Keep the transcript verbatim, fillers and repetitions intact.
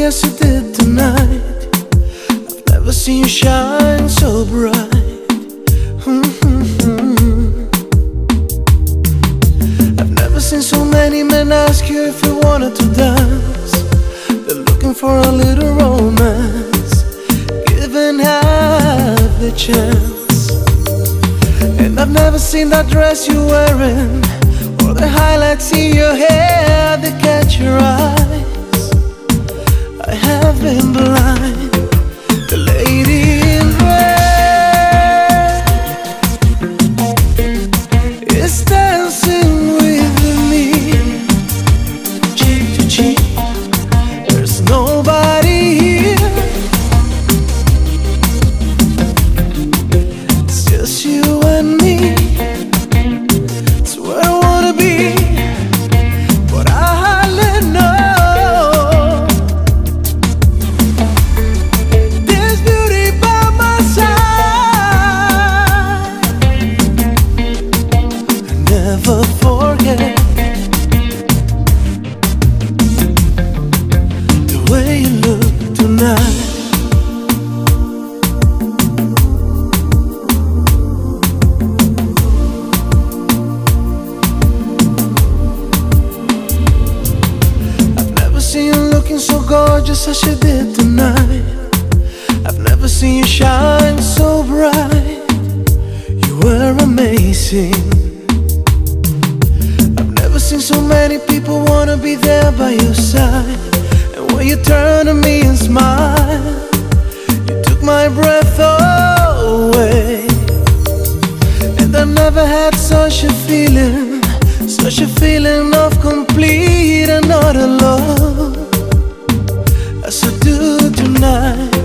as you did tonight. I've never seen you shine so bright. Mm-hmm. I've never seen so many men ask you if you wanted to dance. They're looking for a little romance, given half the chance. And I've never seen that dress you're wearing, or the highlights in your hair that catch your eyes. I have been blind. The lady in red is dancing with me, cheek to cheek. There's nobody here, it's just you and me. It's where I wanna be, but I hardly know. There's beauty by my side. I never forget the way you look tonight. Seen you looking so gorgeous as you did tonight. I've never seen you shine so bright. You were amazing. I've never seen so many people wanna be there by your side. And when you turn to me and smile, you took my breath away. And I never had such a feeling, such a feeling of complete and utter love as I do tonight.